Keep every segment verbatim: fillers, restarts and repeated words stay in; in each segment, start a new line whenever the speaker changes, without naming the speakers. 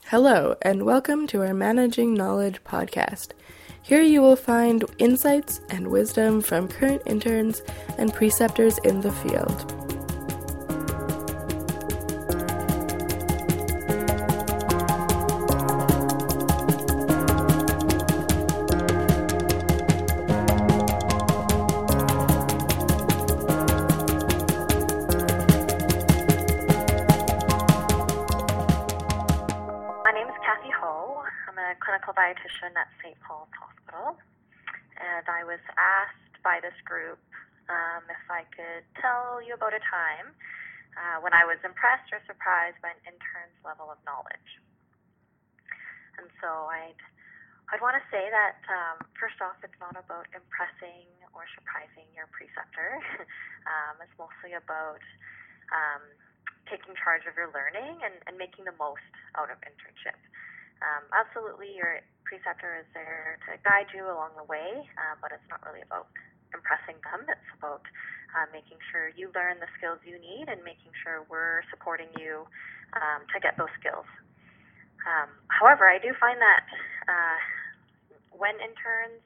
Hello, and welcome to our Managing Knowledge podcast. Here you will find insights and wisdom from current interns and preceptors in the field.
Clinical dietitian at Saint Paul's Hospital, and I was asked by this group um, if I could tell you about a time uh, when I was impressed or surprised by an intern's level of knowledge. And so I'd I'd want to say that um, first off, it's not about impressing or surprising your preceptor. um, it's mostly about um, taking charge of your learning and, and making the most out of internship. Um, absolutely, your preceptor is there to guide you along the way, uh, but it's not really about impressing them. It's about uh, making sure you learn the skills you need and making sure we're supporting you um, to get those skills. Um, however, I do find that uh, when interns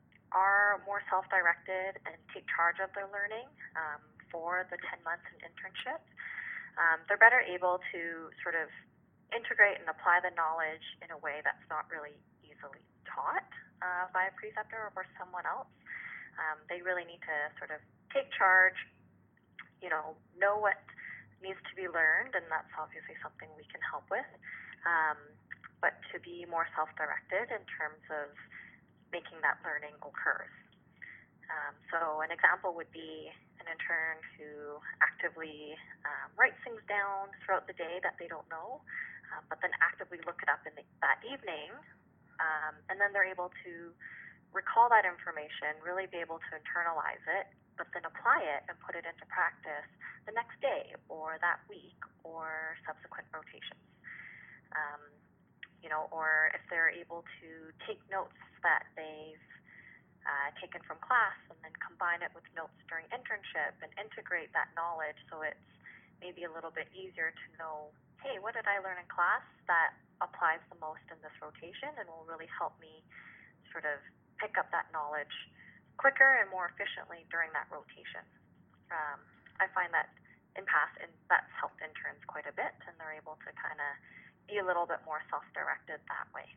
are more self-directed and take charge of their learning um, for the ten months in internship, um, they're better able to sort of integrate and apply the knowledge in a way that's not really easily taught uh, by a preceptor or someone else. Um, they really need to sort of take charge, you know, know what needs to be learned, and that's obviously something we can help with, um, but to be more self-directed in terms of making that learning occurs. Um, so an example would be an intern who actively um, writes things down throughout the day that they don't know, Um, but then actively look it up in the, that evening, um, and then they're able to recall that information, really be able to internalize it, but then apply it and put it into practice the next day or that week or subsequent rotations. Um, you know, or if they're able to take notes that they've uh, taken from class and then combine it with notes during internship and integrate that knowledge so it's maybe a little bit easier to know, hey, what did I learn in class that applies the most in this rotation and will really help me sort of pick up that knowledge quicker and more efficiently during that rotation. Um, I find that in past, and that's helped interns quite a bit, and they're able to kind of be a little bit more self-directed that way.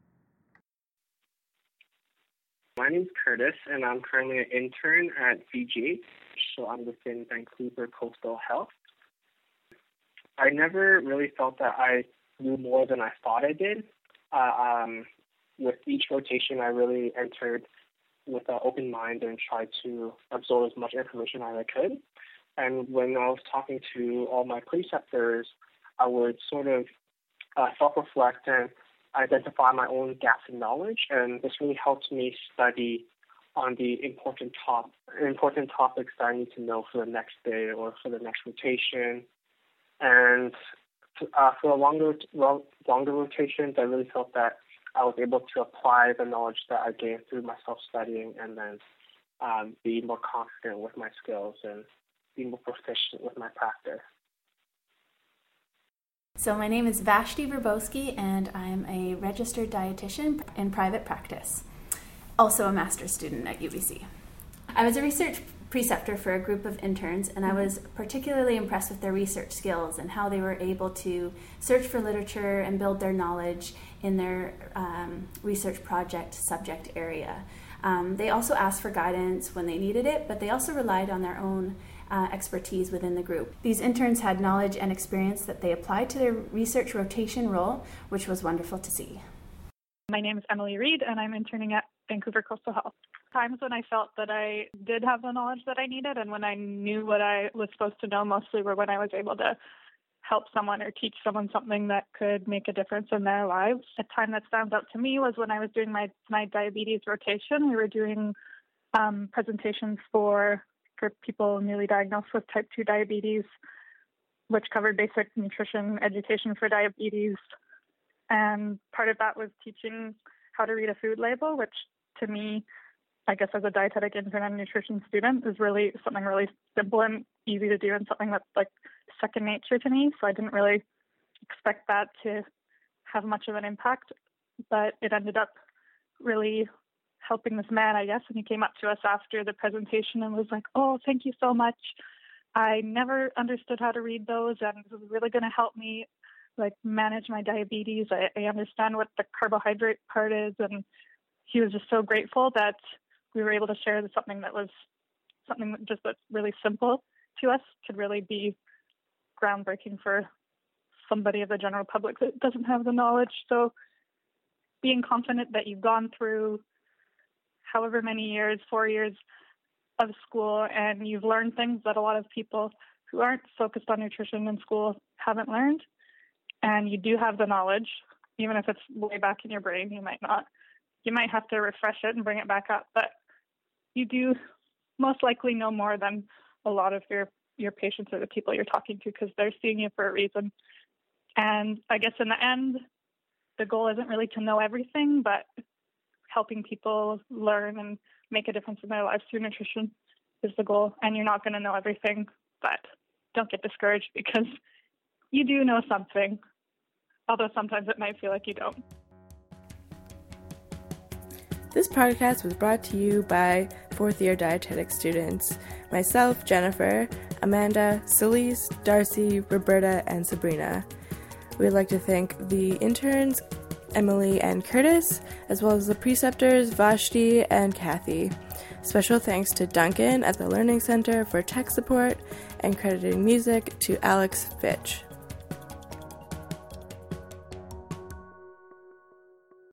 My name's Curtis, and I'm currently an intern at V G H, so I'm within Vancouver Coastal Health. I never really felt that I knew more than I thought I did. Uh, um, with each rotation, I really entered with an open mind and tried to absorb as much information as I could. And when I was talking to all my preceptors, I would sort of uh, self-reflect and identify my own gaps in knowledge. And this really helped me study on the important top important topics that I need to know for the next day or for the next rotation. And uh, for a longer, well, longer rotations, I really felt that I was able to apply the knowledge that I gained through my self-studying and then um, be more confident with my skills and be more proficient with my practice.
So my name is Vashti Verbowski, and I'm a registered dietitian in private practice, also a master's student at U B C. I was a research preceptor for a group of interns, and I was particularly impressed with their research skills and how they were able to search for literature and build their knowledge in their um, research project subject area. Um, they also asked for guidance when they needed it, but they also relied on their own uh, expertise within the group. These interns had knowledge and experience that they applied to their research rotation role, which was wonderful to see.
My name is Emily Reed, and I'm interning at Vancouver Coastal Health. Times when I felt that I did have the knowledge that I needed and when I knew what I was supposed to know mostly were when I was able to help someone or teach someone something that could make a difference in their lives. A time that stands out to me was when I was doing my, my diabetes rotation. We were doing um, presentations for, for people newly diagnosed with type two diabetes, which covered basic nutrition education for diabetes. And part of that was teaching how to read a food label, which to me, I guess as a dietetic intern and nutrition student, is really something really simple and easy to do and something that's like second nature to me. So I didn't really expect that to have much of an impact, but it ended up really helping this man, I guess. And he came up to us after the presentation and was like, oh, thank you so much. I never understood how to read those, and it was really going to help me like manage my diabetes. I, I understand what the carbohydrate part is. And he was just so grateful that we were able to share something that was something that just that's really simple to us could really be groundbreaking for somebody of the general public that doesn't have the knowledge. So being confident that you've gone through however many years, four years of school, and you've learned things that a lot of people who aren't focused on nutrition in school haven't learned, and you do have the knowledge, even if it's way back in your brain, you might not. You might have to refresh it and bring it back up, but you do most likely know more than a lot of your, your patients or the people you're talking to, because they're seeing you for a reason. And I guess in the end, the goal isn't really to know everything, but helping people learn and make a difference in their lives through nutrition is the goal. And you're not going to know everything, but don't get discouraged because you do know something, although sometimes it might feel like you don't.
This podcast was brought to you by fourth-year dietetic students, myself, Jennifer, Amanda, Celise, Darcy, Roberta, and Sabrina. We'd like to thank the interns, Emily and Curtis, as well as the preceptors, Vashti and Kathy. Special thanks to Duncan at the Learning Center for tech support, and crediting music to Alex Fitch.